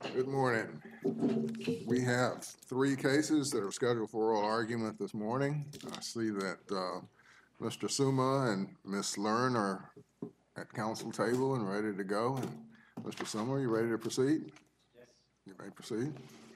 Good morning. We have three cases that are scheduled for oral argument this morning. I see that Mr. Suma and Ms. Learn are at council table and ready to go. And Mr. Suma, you ready to proceed? Yes. You may proceed.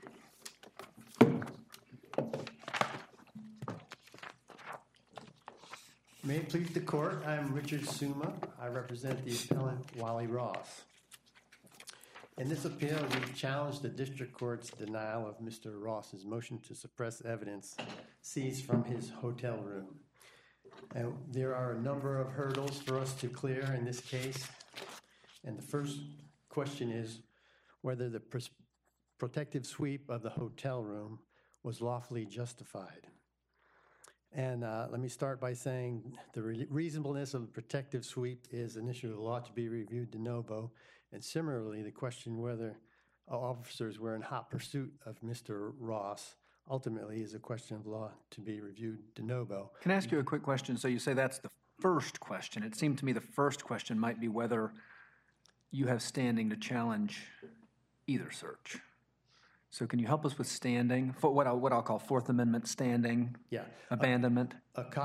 May it please the court, I'm Richard Suma. I represent the appellant Wally Ross. In this appeal, we challenge the district court's denial of Mr. Ross's motion to suppress evidence seized from his hotel room. And there are a number of hurdles for us to clear in this case. And the first question is whether the protective sweep of the hotel room was lawfully justified. And let me start by saying the reasonableness of the protective sweep is an issue of law to be reviewed de novo. And similarly, the question whether officers were in hot pursuit of Mr. Ross ultimately is a question of law to be reviewed de novo. Can I ask you a quick question? So you say that's the first question. It seemed to me the first question might be whether you have standing to challenge either search. So can you help us with standing, for what I'll call Fourth Amendment standing, abandonment?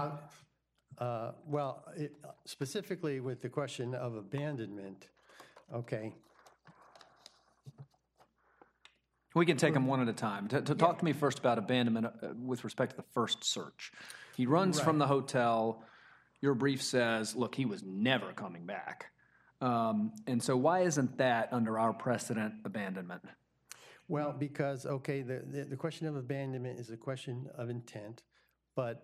Specifically with the question of abandonment, okay. We can take them one at a time. Talk to me first about abandonment with respect to the first search. He runs from the hotel. Your brief says, look, he was never coming back. And so why isn't that under our precedent abandonment? Well, because, okay, the question of abandonment is a question of intent, but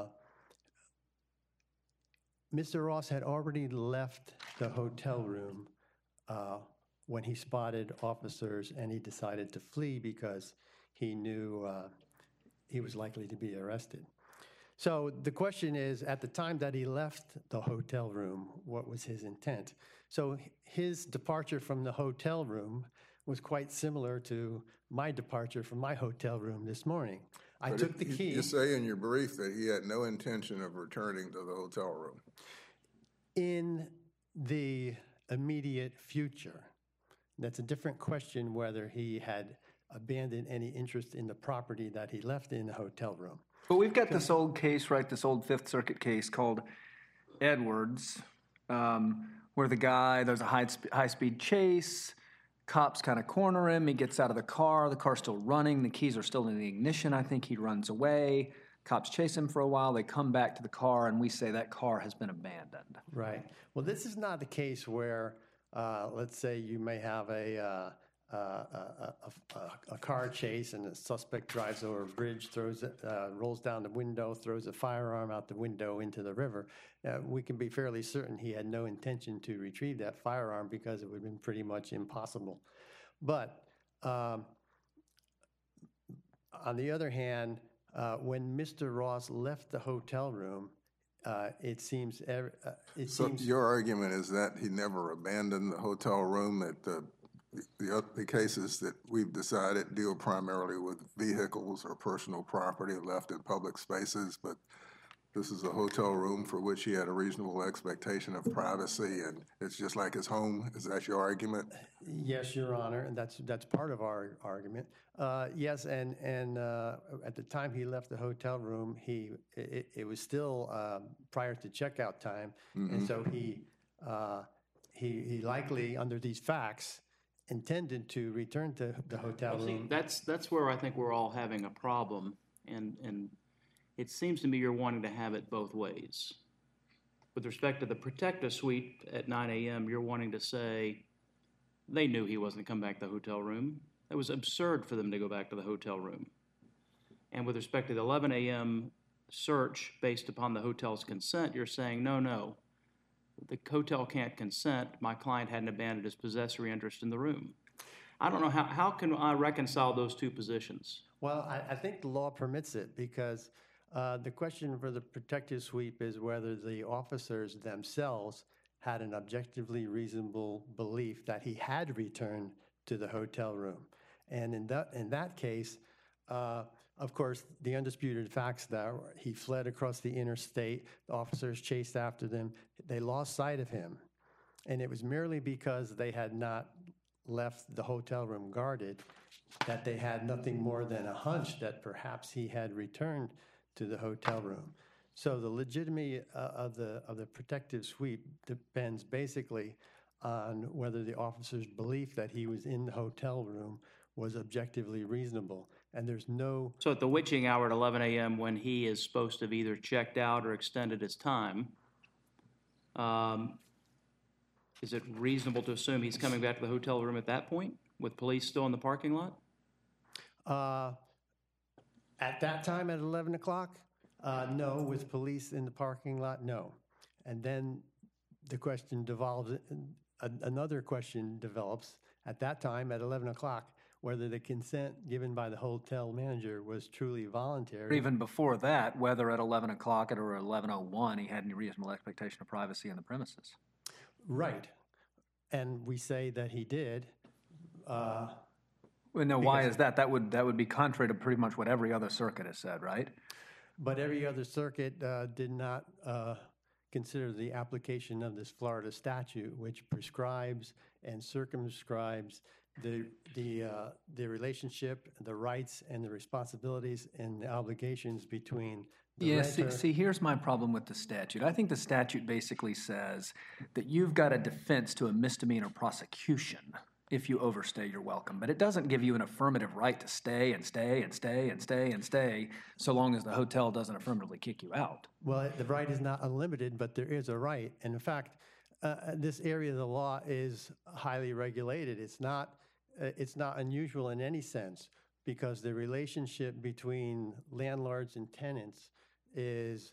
Mr. Ross had already left the hotel room when he spotted officers, and he decided to flee because he knew he was likely to be arrested. So the question is, at the time that he left the hotel room, what was his intent? So his departure from the hotel room was quite similar to my departure from my hotel room this morning. I took the key. You say in your brief that he had no intention of returning to the hotel room. In the immediate future. That's a different question whether he had abandoned any interest in the property that he left in the hotel room. But we've got this old case, right, this old Fifth Circuit case called Edwards, where there's a high-speed chase. Cops kind of corner him. He gets out of the car's still running. The keys are still in the ignition. I think he runs away. Cops chase him for a while. They come back to the car, and we say that car has been abandoned. Right. Well, this is not the case where, let's say, you may have a car chase, and the suspect drives over a bridge, rolls down the window, throws a firearm out the window into the river. We can be fairly certain he had no intention to retrieve that firearm because it would have been pretty much impossible. But on the other hand, when Mr. Ross left the hotel room, it seems. Your argument is that he never abandoned the hotel room. That the cases that we've decided deal primarily with vehicles or personal property left in public spaces, but this is a hotel room for which he had a reasonable expectation of privacy, and it's just like his home. Is that your argument? Yes, Your Honor, and that's part of our argument. Yes, and at the time he left the hotel room, it was still prior to checkout time, and so he likely, under these facts, intended to return to the hotel room. See, that's where I think we're all having a problem, and it seems to me you're wanting to have it both ways. With respect to the protective sweep at 9 a.m., you're wanting to say they knew he wasn't coming back to the hotel room. It was absurd for them to go back to the hotel room. And with respect to the 11 a.m. search based upon the hotel's consent, you're saying, no, the hotel can't consent. My client hadn't abandoned his possessory interest in the room. I don't know, how can I reconcile those two positions? Well, I think the law permits it because the question for the protective sweep is whether the officers themselves had an objectively reasonable belief that he had returned to the hotel room. And in that case, of course, the undisputed facts that he fled across the interstate, the officers chased after them, they lost sight of him. And it was merely because they had not left the hotel room guarded, that they had nothing more than a hunch that perhaps he had returned to the hotel room. So the legitimacy of the protective sweep depends basically on whether the officer's belief that he was in the hotel room was objectively reasonable. And there's no, So at the witching hour at 11 a.m., when he is supposed to have either checked out or extended his time, is it reasonable to assume he's coming back to the hotel room at that point with police still in the parking lot? at that time at 11 o'clock, no. With police in the parking lot, no. And then the question devolves, another question develops at that time at 11 o'clock, whether the consent given by the hotel manager was truly Or voluntary. even before that, whether at 11 o'clock or 11:01, he had any reasonable expectation of privacy in the premises. Right. And we say that he did. Well, no, why is that? That would be contrary to pretty much what every other circuit has said, right? But every other circuit did not consider the application of this Florida statute, which prescribes and circumscribes the relationship, the rights, and the responsibilities and the obligations between the Yeah, renter. see, here's my problem with the statute. I think the statute basically says that you've got a defense to a misdemeanor prosecution if you overstay your welcome, but it doesn't give you an affirmative right to stay and stay and stay and stay and stay so long as the hotel doesn't affirmatively kick you out. Well, the right is not unlimited, but there is a right. And in fact, this area of the law is highly regulated. It's not unusual in any sense because the relationship between landlords and tenants is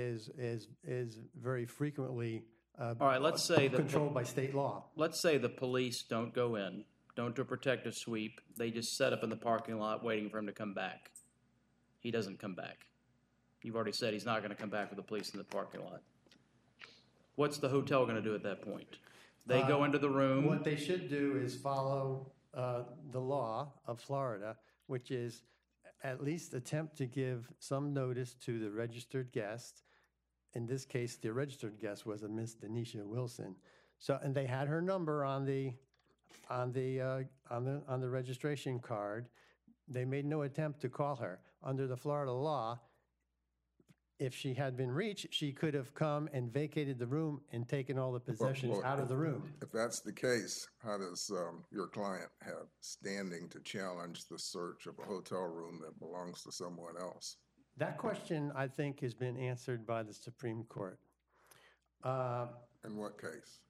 very frequently All right, let's say that controlled by state law. let's say the police don't go in, don't do a protective sweep. They just set up in the parking lot waiting for him to come back. He doesn't come back. You've already said he's not going to come back with the police in the parking lot. What's the hotel going to do at that point? They go into the room. What they should do is follow the law of Florida, which is at least attempt to give some notice to the registered guest. In this case, the registered guest was a Miss Denisha Wilson. So, and they had her number on the registration card. They made no attempt to call her. Under the Florida law, if she had been reached, she could have come and vacated the room and taken all the possessions Well, out of the room. If that's the case, how does your client have standing to challenge the search of a hotel room that belongs to someone else? That question, I think, has been answered by the Supreme Court. In what case?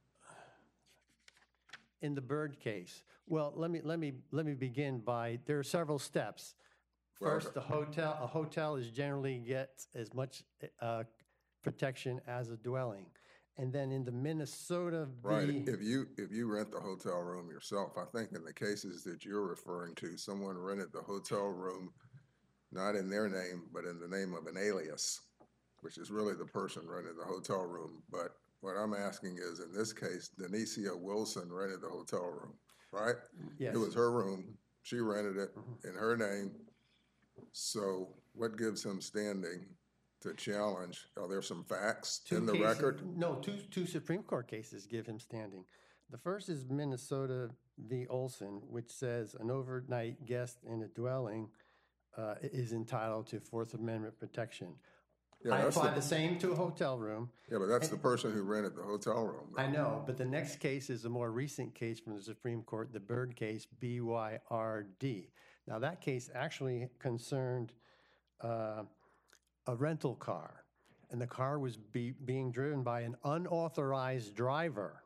In the Byrd case, well, let me begin by, there are several steps. First, a hotel is generally gets as much protection as a dwelling. And then in the Minnesota Right. If you rent the hotel room yourself, I think in the cases that you're referring to, someone rented the hotel room not in their name, but in the name of an alias, which is really the person renting the hotel room. But what I'm asking is, in this case, Denisha Wilson rented the hotel room, right? Yes. It was her room. She rented it in her name. So what gives him standing to challenge? Are there some facts in the record? No, two Supreme Court cases give him standing. The first is Minnesota v. Olson, which says an overnight guest in a dwelling is entitled to Fourth Amendment protection. Yeah, I that's apply the same to a hotel room. Yeah, but that's the person who rented the hotel room. I know, but the next case is a more recent case from the Supreme Court, the Byrd case, BYRD. Now, that case actually concerned a rental car, and the car was being driven by an unauthorized driver.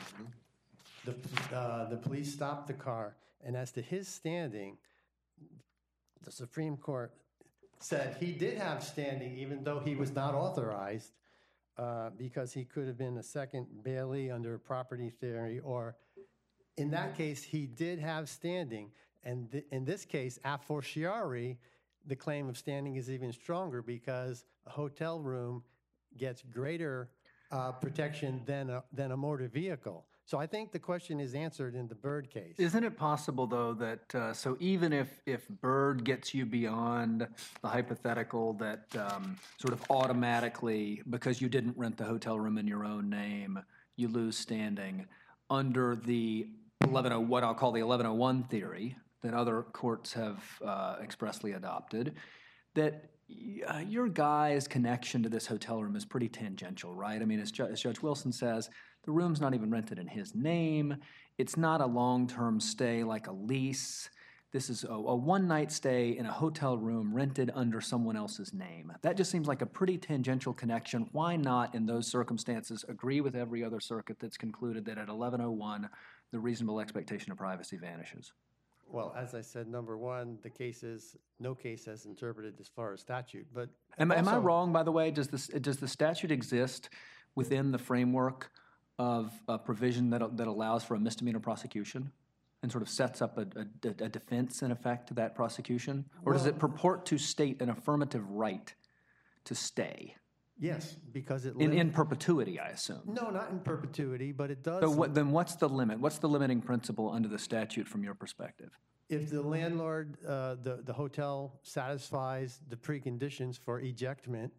The police stopped the car, and as to his standing, the Supreme Court said he did have standing even though he was not authorized because he could have been a second bailee under property theory, or in that case, he did have standing. And in this case, a fortiori, the claim of standing is even stronger because a hotel room gets greater protection than a motor vehicle. So I think the question is answered in the Byrd case. Isn't it possible, though, that so even if Byrd gets you beyond the hypothetical that sort of automatically, because you didn't rent the hotel room in your own name, you lose standing, under the what I'll call the 1101 theory that other courts have expressly adopted, that your guy's connection to this hotel room is pretty tangential, right? I mean, as Judge Wilson says, the room's not even rented in his name. It's not a long-term stay like a lease. This is a one-night stay in a hotel room rented under someone else's name. That just seems like a pretty tangential connection. Why not, in those circumstances, agree with every other circuit that's concluded that at 1101, the reasonable expectation of privacy vanishes? Well, as I said, number one, no case has interpreted as far as statute, but. Am I also- wrong, by the way? Does the statute exist within the framework of a provision that allows for a misdemeanor prosecution and sort of sets up a defense, in effect, to that prosecution? Or does it purport to state an affirmative right to stay? Yes, because it. In perpetuity, I assume. No, not in perpetuity, but it does. So then what's the limit? What's the limiting principle under the statute from your perspective? If the landlord, the hotel satisfies the preconditions for ejectment.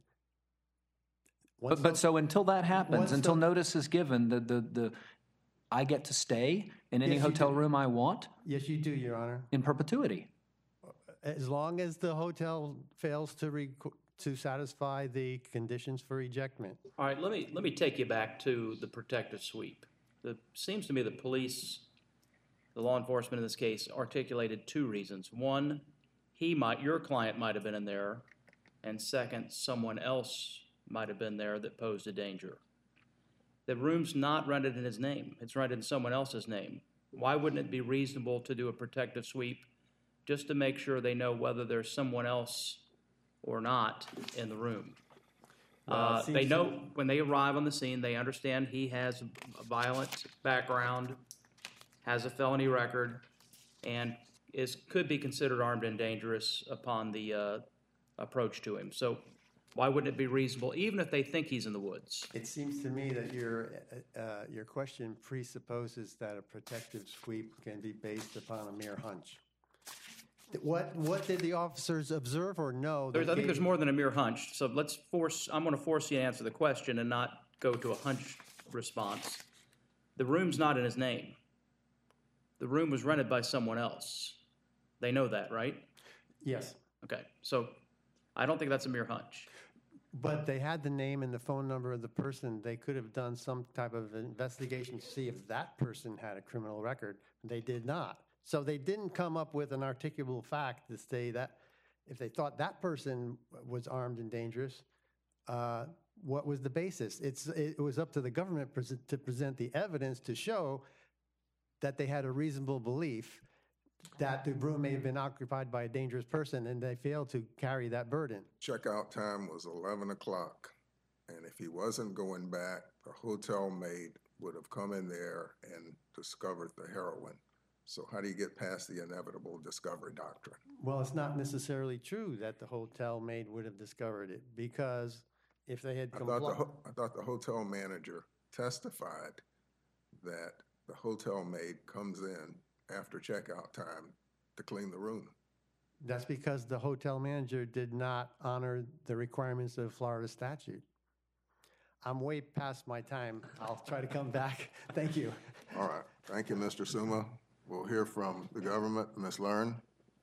But so until that happens, once until the- notice is given, I get to stay in any Yes, you hotel do. room I want Yes, you do, Your Honor. in perpetuity. As long as the hotel fails to satisfy the conditions for ejectment. All right, let me take you back to the protective sweep. It seems to me the police, the law enforcement in this case, articulated two reasons. One, your client might have been in there, and second, someone else might have been there that posed a danger. The room's not rented in his name. It's rented in someone else's name. Why wouldn't it be reasonable to do a protective sweep just to make sure they know whether there's someone else or not in the room? Well, it They seems know when they arrive on the scene, they understand he has a violent background, has a felony record, and could be considered armed and dangerous upon the approach to him. So why wouldn't it be reasonable, even if they think he's in the woods? It seems to me that your question presupposes that a protective sweep can be based upon a mere hunch. What did the officers observe or know? I think there's more than a mere hunch. So I'm going to force you to answer the question and not go to a hunch response. The room's not in his name. The room was rented by someone else. They know that, right? Yes, Okay, so I don't think that's a mere hunch. but they had the name and the phone number of the person. They could have done some type of investigation to see if that person had a criminal record. They did not. So they didn't come up with an articulable fact to say that if they thought that person was armed and dangerous, what was the basis? It was up to the government to present the evidence to show that they had a reasonable belief that the room may have been occupied by a dangerous person, and they failed to carry that burden. Checkout time was 11 o'clock, and if he wasn't going back, the hotel maid would have come in there and discovered the heroin. So how do you get past the inevitable discovery doctrine? Well, it's not necessarily true that the hotel maid would have discovered it, because if they had I complied. thought the hotel manager testified that the hotel maid comes in after checkout time to clean the room. That's because the hotel manager did not honor the requirements of Florida statute. I'm way past my time. I'll try to come back. Thank you. All right. Thank you, Mr. Suma. We'll hear from the government. Ms. Learn.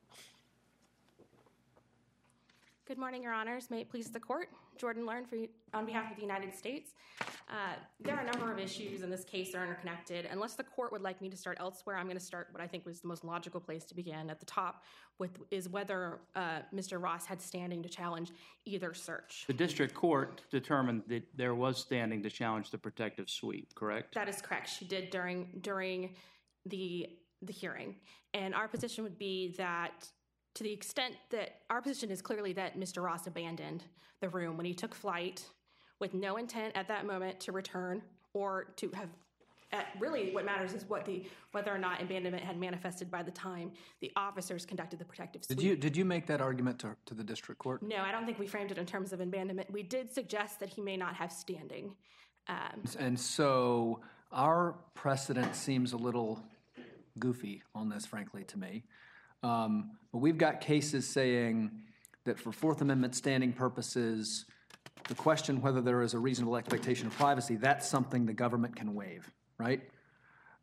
Good morning, Your Honors. May it please the Court. Jordan Learn on behalf of the United States. There are a number of issues in this case that are interconnected. Unless the Court would like me to start elsewhere, I'm going to start what I think was the most logical place to begin at the top, is whether Mr. Ross had standing to challenge either search. The district court determined that there was standing to challenge the protective sweep, correct? That is correct. She did during the hearing. And our position would be that, to the extent that our position is clearly that Mr. Ross abandoned the room when he took flight with no intent at that moment to return or to have, really what matters is whether or not abandonment had manifested by the time the officers conducted the protective sweep. Did you make that argument to the district court? No, I don't think we framed it in terms of abandonment. We did suggest that he may not have standing. And so our precedent seems a little goofy on this, frankly, to me. But we've got cases saying that for Fourth Amendment standing purposes, the question whether there is a reasonable expectation of privacy, that's something the government can waive, right?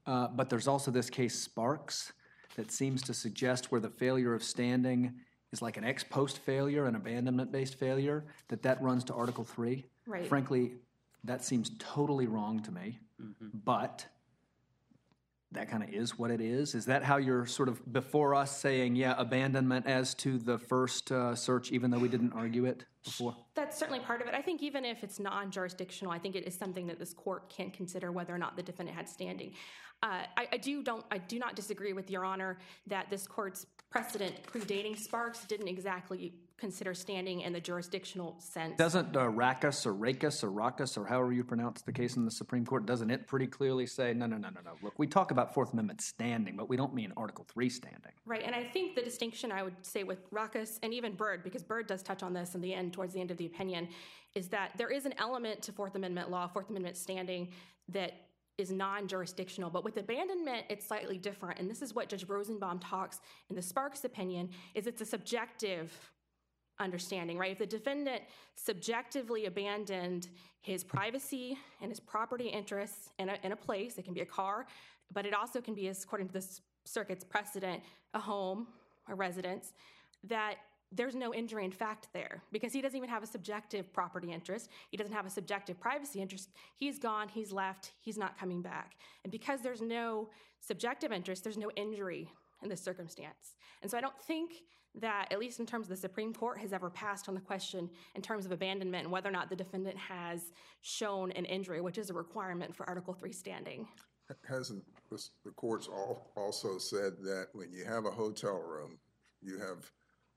But there's also this case Sparks that seems to suggest where the failure of standing is like an ex post failure, an abandonment-based failure, that runs to Article 3. Right. Frankly, that seems totally wrong to me, but that kind of is what it is. Is that how you're sort of before us saying, yeah, abandonment as to the first search, even though we didn't argue it before? That's certainly part of it. I think even if it's non-jurisdictional, I think it is something that this court can consider whether or not the defendant had standing. I do not disagree with Your Honor that this court's precedent predating Sparks didn't exactly consider standing in the jurisdictional sense. Doesn't Rackus or Rackus or Rackus or however you pronounce the case in the Supreme Court, doesn't it pretty clearly say, no. Look, we talk about Fourth Amendment standing, but we don't mean Article 3 standing. Right, and I think the distinction I would say with Rackus and even Byrd, because Byrd does touch on this in the end, towards the end of the opinion, is that there is an element to Fourth Amendment law, Fourth Amendment standing, that is non-jurisdictional. But with abandonment, it's slightly different. And this is what Judge Rosenbaum talks in the Sparks opinion, is it's a subjective understanding, right? If the defendant subjectively abandoned his privacy and his property interests in a place, it can be a car, but it also can be, according to this circuit's precedent, a home, a residence, that there's no injury in fact there because he doesn't even have a subjective property interest. He doesn't have a subjective privacy interest. He's gone, he's left, he's not coming back. And because there's no subjective interest, there's no injury in this circumstance. And so I don't think that, at least in terms of the Supreme Court, has ever passed on the question in terms of abandonment and whether or not the defendant has shown an injury, which is a requirement for Article 3 standing. Hasn't the courts also said that when you have a hotel room, you have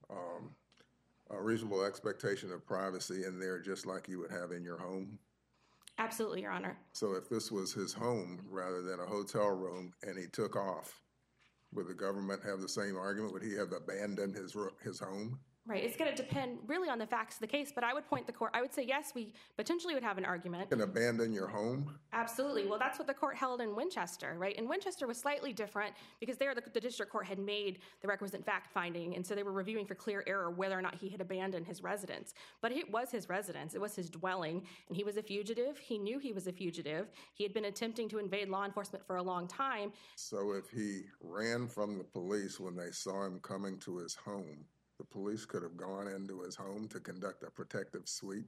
a reasonable expectation of privacy in there just like you would have in your home? Absolutely, Your Honor. So if this was his home rather than a hotel room and he took off, would the government have the same argument? Would he have abandoned his home? Right. It's going to depend really on the facts of the case, but I would point the court, I would say, yes, we potentially would have an argument. You can abandon your home? Absolutely. Well, that's what the court held in Winchester, right? And Winchester was slightly different because there the district court had made the requisite fact finding, and so they were reviewing for clear error whether or not he had abandoned his residence. But it was his residence. It was his dwelling, and he was a fugitive. He knew he was a fugitive. He had been attempting to invade law enforcement for a long time. So if he ran from the police when they saw him coming to his home, the police could have gone into his home to conduct a protective sweep?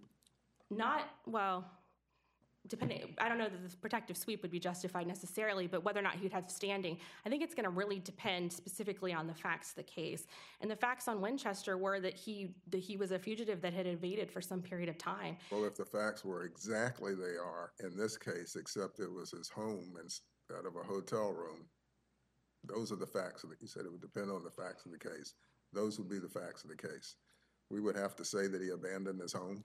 Depending, I don't know that the protective sweep would be justified necessarily, but whether or not he'd have standing, I think it's going to really depend specifically on the facts of the case. And the facts on Winchester were that he was a fugitive that had evaded for some period of time. Well, if the facts were exactly they are in this case, except it was his home instead of a hotel room, those are the facts that you said it would depend on the facts of the case. Those would be the facts of the case. We would have to say that he abandoned his home?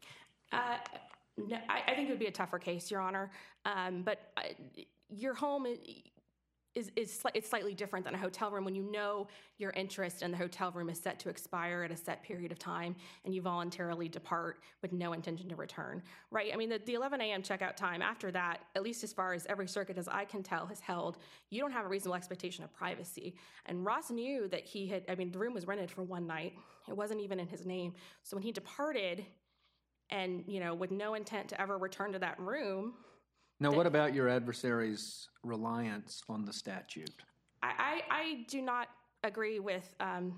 No, I think it would be a tougher case, Your Honor. But your home it's slightly different than a hotel room when you know your interest in the hotel room is set to expire at a set period of time and you voluntarily depart with no intention to return, right? I mean, the 11 a.m. checkout time, after that, at least as far as every circuit as I can tell has held, you don't have a reasonable expectation of privacy. And Ross knew that the room was rented for one night. It wasn't even in his name. So when he departed and, with no intent to ever return to that room. Now, what about your adversary's reliance on the statute? I do not agree with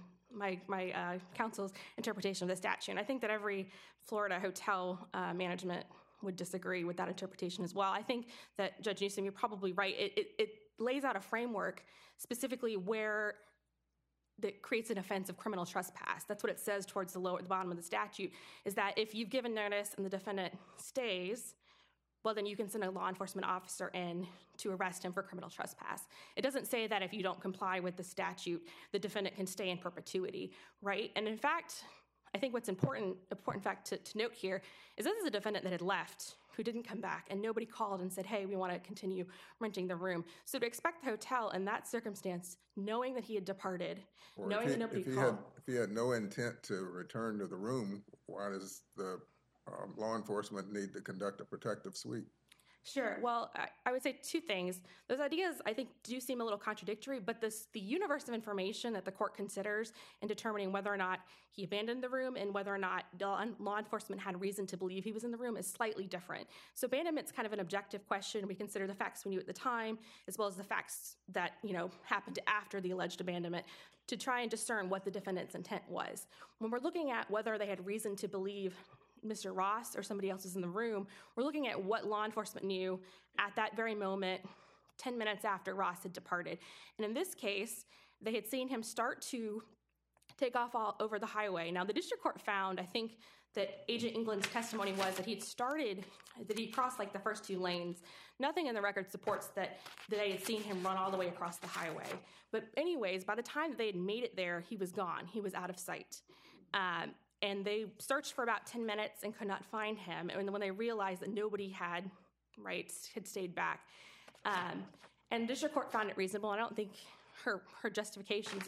my counsel's interpretation of the statute. And I think that every Florida hotel management would disagree with that interpretation as well. I think that, Judge Newsom, you're probably right. It lays out a framework specifically where that creates an offense of criminal trespass. That's what it says towards the bottom of the statute, is that if you've given notice and the defendant stays, well, then you can send a law enforcement officer in to arrest him for criminal trespass. It doesn't say that if you don't comply with the statute, the defendant can stay in perpetuity, right? And in fact, I think what's important fact to note here is this is a defendant that had left, who didn't come back, and nobody called and said, hey, we want to continue renting the room. So to expect the hotel in that circumstance, knowing that he had departed, knowing that nobody called. If he had no intent to return to the room, why does the law enforcement need to conduct a protective sweep? Sure. Well, I would say two things. Those ideas, I think, do seem a little contradictory, but the universe of information that the court considers in determining whether or not he abandoned the room and whether or not law enforcement had reason to believe he was in the room is slightly different. So abandonment's kind of an objective question. We consider the facts we knew at the time, as well as the facts that, happened after the alleged abandonment to try and discern what the defendant's intent was. When we're looking at whether they had reason to believe Mr. Ross or somebody else is in the room, we're looking at what law enforcement knew at that very moment, 10 minutes after Ross had departed. And in this case, they had seen him start to take off all over the highway. Now, the district court found, I think, that Agent England's testimony was that he crossed like the first two lanes. Nothing in the record supports that they had seen him run all the way across the highway. But anyways, by the time that they had made it there, he was gone. He was out of sight. And they searched for about 10 minutes and could not find him. And when they realized that nobody had stayed back. And the district court found it reasonable. I don't think her justification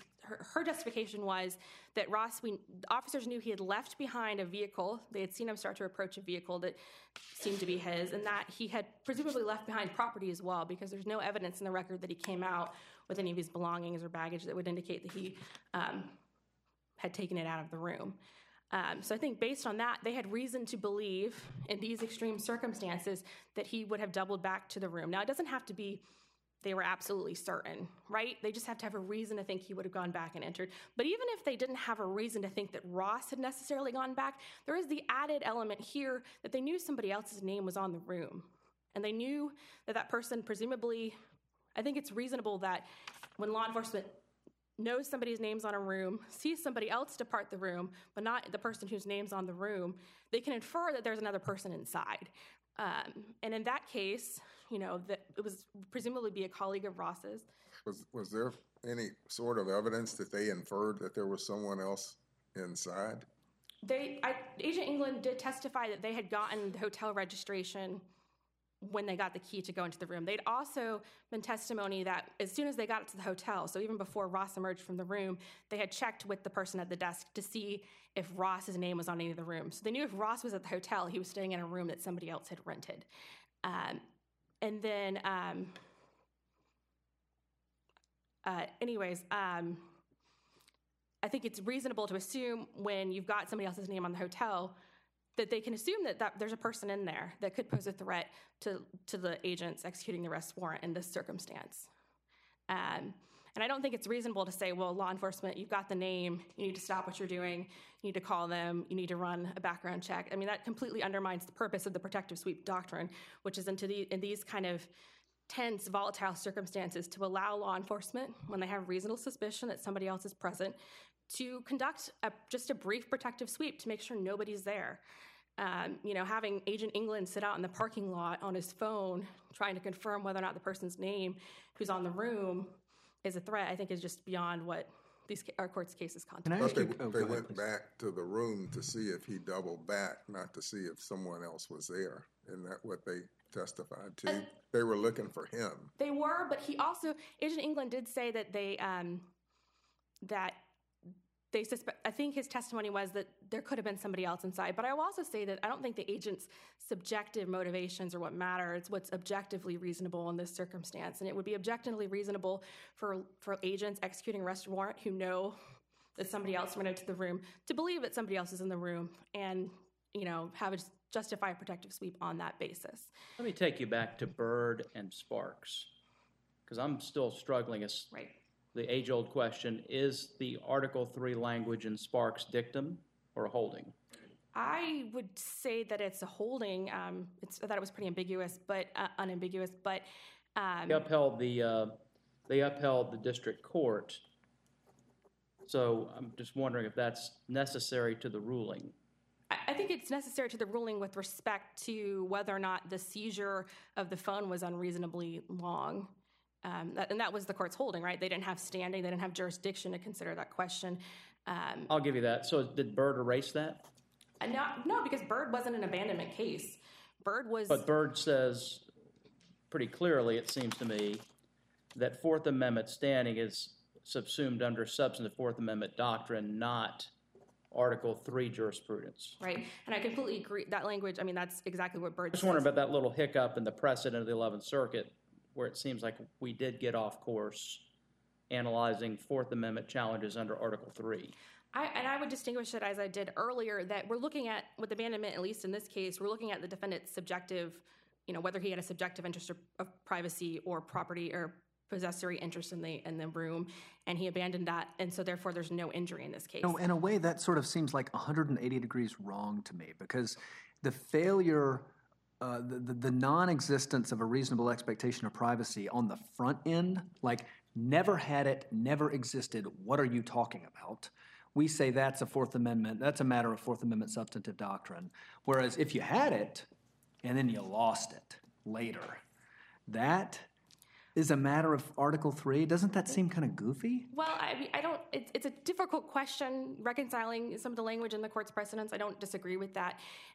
was that officers knew he had left behind a vehicle. They had seen him start to approach a vehicle that seemed to be his, and that he had presumably left behind property as well, because there's no evidence in the record that he came out with any of his belongings or baggage that would indicate that he had taken it out of the room. So I think based on that, they had reason to believe in these extreme circumstances that he would have doubled back to the room. Now, it doesn't have to be they were absolutely certain, right? They just have to have a reason to think he would have gone back and entered. But even if they didn't have a reason to think that Ross had necessarily gone back, there is the added element here that they knew somebody else's name was on the room. And they knew that person presumably, I think it's reasonable that when law enforcement knows somebody's name's on a room, sees somebody else depart the room, but not the person whose name's on the room, they can infer that there's another person inside. And in that case, that it was presumably be a colleague of Ross's. Was there any sort of evidence that they inferred that there was someone else inside? Agent England did testify that they had gotten the hotel registration when they got the key to go into the room. They'd also been testimony that as soon as they got to the hotel, so even before Ross emerged from the room, they had checked with the person at the desk to see if Ross's name was on any of the rooms. So they knew if Ross was at the hotel, he was staying in a room that somebody else had rented. And then, I think it's reasonable to assume when you've got somebody else's name on the hotel that they can assume that there's a person in there that could pose a threat to the agents executing the arrest warrant in this circumstance. And I don't think it's reasonable to say, well, law enforcement, you've got the name, you need to stop what you're doing, you need to call them, you need to run a background check. I mean, that completely undermines the purpose of the protective sweep doctrine, which is in these kind of tense, volatile circumstances to allow law enforcement, when they have reasonable suspicion that somebody else is present, to conduct just a brief protective sweep to make sure nobody's there. Having Agent England sit out in the parking lot on his phone trying to confirm whether or not the person's name who's on the room is a threat, I think is just beyond what our court's cases contemplate. They went back to the room to see if he doubled back, not to see if someone else was there. Isn't that what they testified to? They were looking for him. They were, but Agent England did say that they suspect, I think his testimony was that there could have been somebody else inside. But I will also say that I don't think the agent's subjective motivations are what matter. It's what's objectively reasonable in this circumstance. And it would be objectively reasonable for agents executing arrest warrant who know that somebody else went into the room to believe that somebody else is in the room and, justify a protective sweep on that basis. Let me take you back to Byrd and Sparks, because I'm still struggling. Right. The age-old question, is the Article 3 language in Sparks dictum or a holding? I would say that it's a holding. I thought it was pretty ambiguous, but unambiguous. But they upheld the district court. So I'm just wondering if that's necessary to the ruling. I think it's necessary to the ruling with respect to whether or not the seizure of the phone was unreasonably long. And that was the court's holding, right? They didn't have standing. They didn't have jurisdiction to consider that question. I'll give you that. So did Byrd erase that? No, because Byrd wasn't an abandonment case. But Byrd says pretty clearly, it seems to me, that Fourth Amendment standing is subsumed under substantive Fourth Amendment doctrine, not Article 3 jurisprudence. Right, and I completely agree. That language, I mean, that's exactly what Byrd Just says. wondering about that little hiccup in the precedent of the 11th Circuit, where it seems like we did get off course analyzing Fourth Amendment challenges under Article 3. I would distinguish it, as I did earlier, that we're looking at, with abandonment, at least in this case, we're looking at the defendant's subjective, whether he had a subjective interest of privacy or property or possessory interest in the room, and he abandoned that, and so therefore there's no injury in this case. No, in a way, that sort of seems like 180 degrees wrong to me, because the failure, the non-existence of a reasonable expectation of privacy on the front end, like never had it, never existed, what are you talking about? We say that's a matter of Fourth Amendment substantive doctrine. Whereas if you had it and then you lost it later, that is a matter of Article 3. Doesn't that seem kind of goofy? Well, I don't, it's a difficult question, reconciling some of the language in the court's precedents. I don't disagree with that.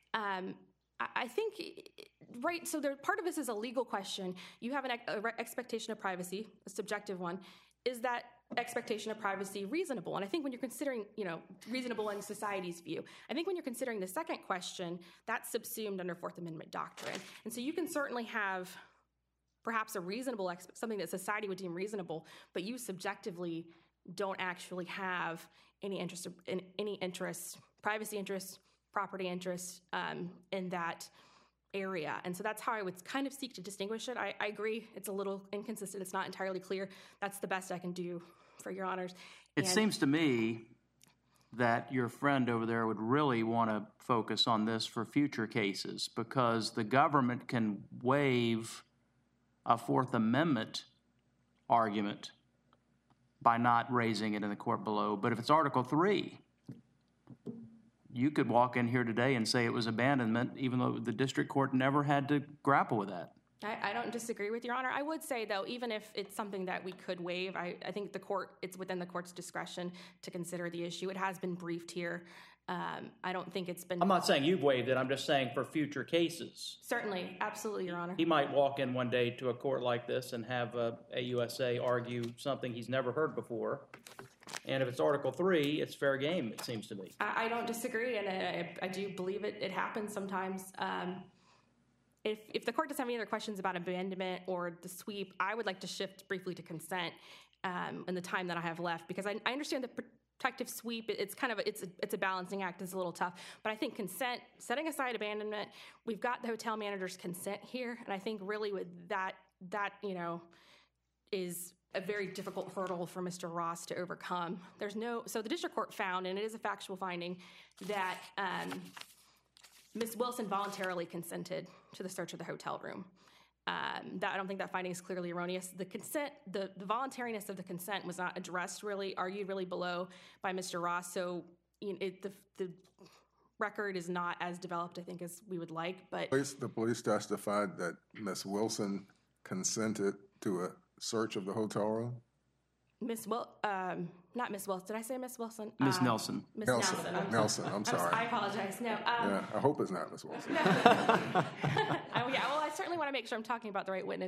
I think, right, so part of this is a legal question. You have an expectation of privacy, a subjective one. Is that expectation of privacy reasonable? And I think when you're considering, reasonable in society's view, I think when you're considering the second question, that's subsumed under Fourth Amendment doctrine. And so you can certainly have perhaps a reasonable, something that society would deem reasonable, but you subjectively don't actually have any interest, privacy interest, property interest in that area. And so that's how I would kind of seek to distinguish it. I agree it's a little inconsistent. It's not entirely clear. That's the best I can do, for your honors. It seems to me that your friend over there would really want to focus on this for future cases, because the government can waive a Fourth Amendment argument by not raising it in the court below. But if it's Article 3, you could walk in here today and say it was abandonment, even though the district court never had to grapple with that. I don't disagree with your honor. I would say, though, even if it's something that we could waive, I think it's within the court's discretion to consider the issue. It has been briefed here. I don't think it's been... I'm not saying you've waived it. I'm just saying for future cases. Certainly. Absolutely, your honor. He might walk in one day to a court like this and have a USA argue something he's never heard before. And if it's Article 3, it's fair game, it seems to me. I don't disagree, and I do believe it happens sometimes. If the court doesn't have any other questions about abandonment or the sweep, I would like to shift briefly to consent in the time that I have left, because I understand the protective sweep, it's a balancing act, it's a little tough, but I think consent, setting aside abandonment, we've got the hotel manager's consent here, and I think really with that is a very difficult hurdle for Mr. Ross to overcome. So the district court found, and it is a factual finding, that Ms. Wilson voluntarily consented to the search of the hotel room. I don't think that finding is clearly erroneous. The consent, the voluntariness of the consent was not addressed argued really below by Mr. Ross. So the record is not as developed, I think, as we would like. But the police testified that Ms. Wilson consented to a search of the hotel room? Not Miss Wilson. Did I say Miss Wilson? Miss Nelson. Miss Nelson. Nelson. Nelson. I'm sorry. I apologize. No. Yeah, I hope it's not Miss Wilson. Yeah. Well, I certainly want to make sure I'm talking about the right witness.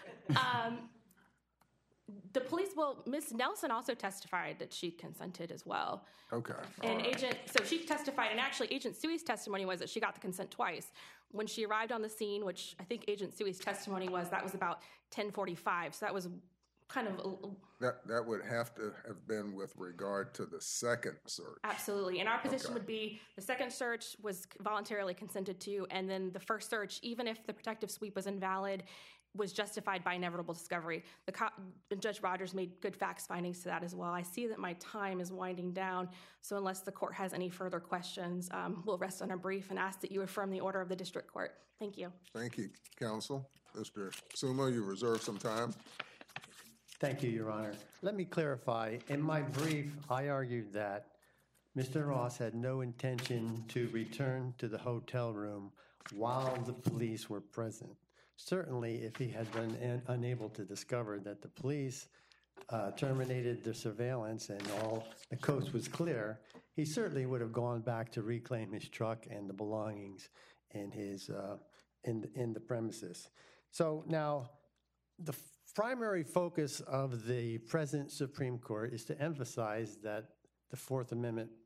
Miss Nelson also testified that she consented as well. Okay. And so she testified, and actually Agent Sui's testimony was that she got the consent twice. When she arrived on the scene, which I think Agent Sui's testimony was, that was about 10:45. So that was kind of... That would have to have been with regard to the second search. Absolutely. And our position would be the second search was voluntarily consented to, and then the first search, even if the protective sweep was invalid, was justified by inevitable discovery. Judge Rogers made good facts findings to that as well. I see that my time is winding down, so unless the court has any further questions, we'll rest on our brief and ask that you affirm the order of the district court. Thank you. Thank you, counsel. Mr. Suma, you reserve some time. Thank you, Your Honor. Let me clarify. In my brief, I argued that Mr. Ross had no intention to return to the hotel room while the police were present. Certainly, if he had been unable to discover that the police terminated the surveillance and all the coast was clear, he certainly would have gone back to reclaim his truck and the belongings in his in the premises. So now, the primary focus of the present Supreme Court is to emphasize that the Fourth Amendment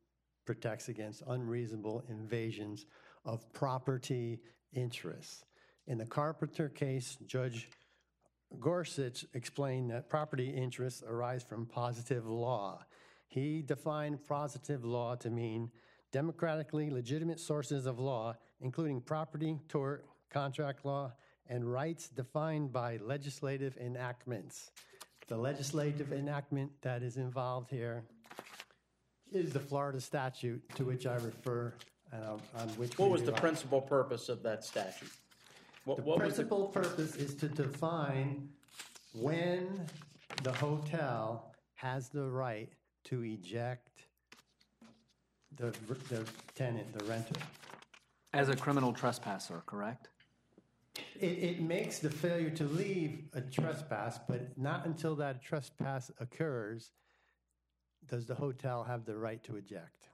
protects against unreasonable invasions of property interests. In the Carpenter case, Judge Gorsuch explained that property interests arise from positive law. He defined positive law to mean democratically legitimate sources of law, including property, tort, contract law, and rights defined by legislative enactments. The legislative enactment that is involved here is the Florida statute to which I refer, on which What we was the rely. principal purpose of that statute? The What was the, principal purpose is to define when the hotel has the right to eject the tenant, the renter. As a criminal trespasser, correct? It makes the failure to leave a trespass, but not until that trespass occurs does the hotel have the right to eject.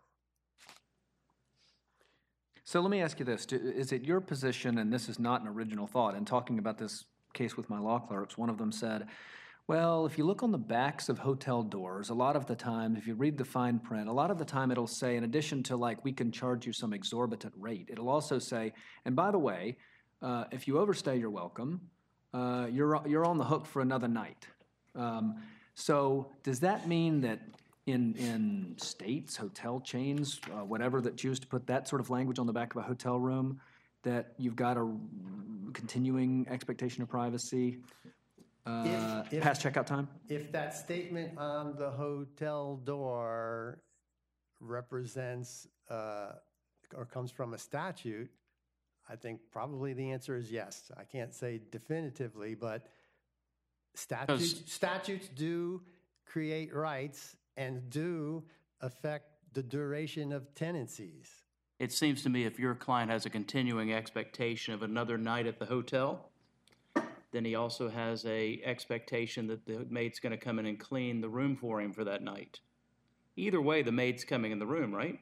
So let me ask you this. Is it your position, and this is not an original thought, in talking about this case with my law clerks, one of them said, well, if you look on the backs of hotel doors, a lot of the time, if you read the fine print, a lot of the time it'll say, in addition to like, we can charge you some exorbitant rate, it'll also say, and by the way, if you overstay your welcome, you're on the hook for another night. So does that mean that in states, hotel chains, whatever that choose to put that sort of language on the back of a hotel room, that you've got a continuing expectation of privacy past checkout time? If that statement on the hotel door represents or comes from a statute, I think probably the answer is yes. I can't say definitively, but statutes do create rights and do affect the duration of tenancies. it seems to me if your client has a continuing expectation of another night at the hotel, then he also has a expectation that the maid's going to come in and clean the room for him for that night. Either way, the maid's coming in the room, right?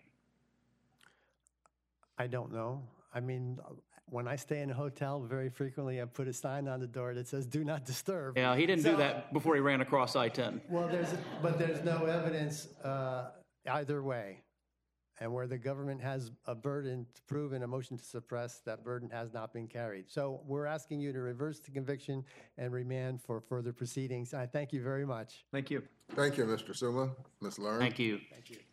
I don't know. I mean, when I stay in a hotel, very frequently I put a sign on the door that says "Do not disturb." Yeah, he didn't do that before he ran across I-10. Well, there's no evidence either way. And where the government has a burden to prove in a motion to suppress, that burden has not been carried. So we're asking you to reverse the conviction and remand for further proceedings. I thank you very much. Thank you. Thank you, Mr. Suma. Ms. Learn? Thank you. Thank you.